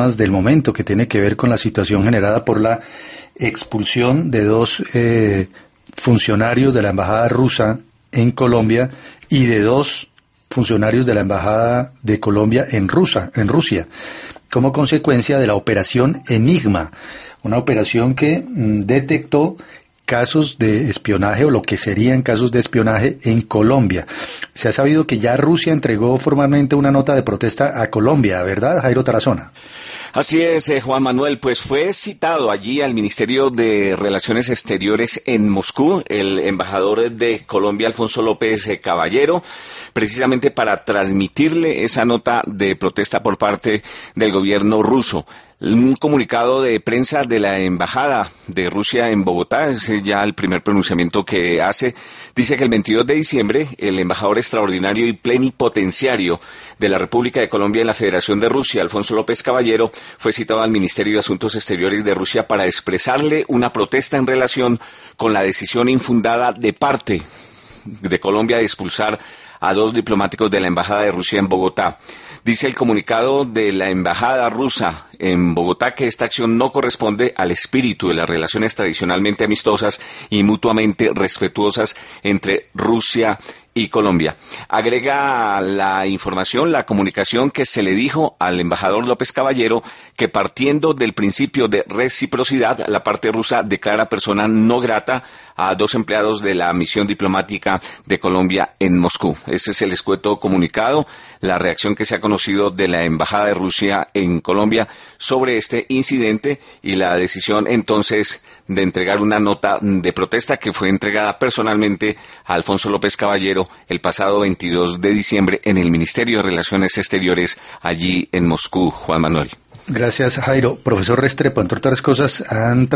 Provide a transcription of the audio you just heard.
del momento, que tiene que ver con la situación generada por la expulsión de dos funcionarios de la embajada rusa en Colombia y de dos funcionarios de la embajada de Colombia en Rusia, como consecuencia de la operación Enigma, una operación que detectó casos de espionaje o lo que serían casos de espionaje en Colombia. Se ha sabido que ya Rusia entregó formalmente una nota de protesta a Colombia, ¿verdad, Jairo Tarazona? Así es, Juan Manuel, pues fue citado allí al Ministerio de Relaciones Exteriores en Moscú el embajador de Colombia, Alfonso López Caballero, precisamente para transmitirle esa nota de protesta por parte del gobierno ruso. Un comunicado de prensa de la Embajada de Rusia en Bogotá, es ya el primer pronunciamiento que hace, dice que el 22 de diciembre el embajador extraordinario y plenipotenciario de la República de Colombia en la Federación de Rusia, Alfonso López Caballero, fue citado al Ministerio de Asuntos Exteriores de Rusia para expresarle una protesta en relación con la decisión infundada de parte de Colombia de expulsar a dos diplomáticos de la Embajada de Rusia en Bogotá. Dice el comunicado de la Embajada rusa en Bogotá que esta acción no corresponde al espíritu de las relaciones tradicionalmente amistosas y mutuamente respetuosas entre Rusia y Colombia. Agrega la información, la comunicación, que se le dijo al embajador López Caballero que partiendo del principio de reciprocidad, la parte rusa declara persona no grata a dos empleados de la misión diplomática de Colombia en Moscú. Ese es el escueto comunicado, la reacción que se ha conocido de la Embajada de Rusia en Colombia sobre este incidente y la decisión entonces de entregar una nota de protesta que fue entregada personalmente a Alfonso López Caballero el pasado 22 de diciembre en el Ministerio de Relaciones Exteriores allí en Moscú, Juan Manuel. Gracias, Jairo. Profesor Restrepo, entre otras cosas, han